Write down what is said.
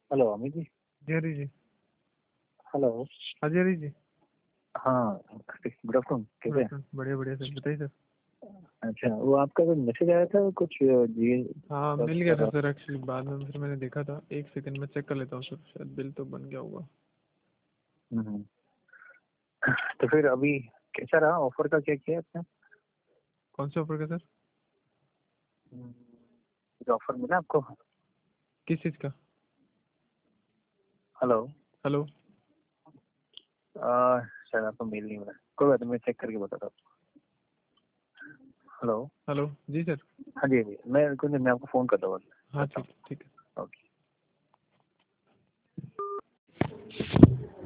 Hello Amit ji. जी Hari ji. Hello. हाँ जी हरी जी। हाँ, गुड आफ्टरनून, कैसे हैं? बढ़िया बढ़िया सर, बताइए सर। अच्छा, वो आपका कोई मैसेज आया था कुछ जी? हाँ मिल गया था सर, एक्चुअली बाद में फिर मैंने देखा था। एक सेकंड में चेक कर लेता हूँ सर, शायद बिल तो बन गया होगा। हम्म, तो फिर अभी कैसा रहा? ऑफर का क्या किया आपने? कौन से ऑफर का सर? कुछ ऑफर मिला आपको? किस चीज़ का? हेलो। हेलो। शायद आपको मेल नहीं मिला, कोई बात नहीं, मैं चेक करके बताता हूँ। हेलो। हेलो जी सर। हाँ जी, हाँ जी, मैं आपको फ़ोन करता हूँ। हाँ ठीक है ठीक है। ओके।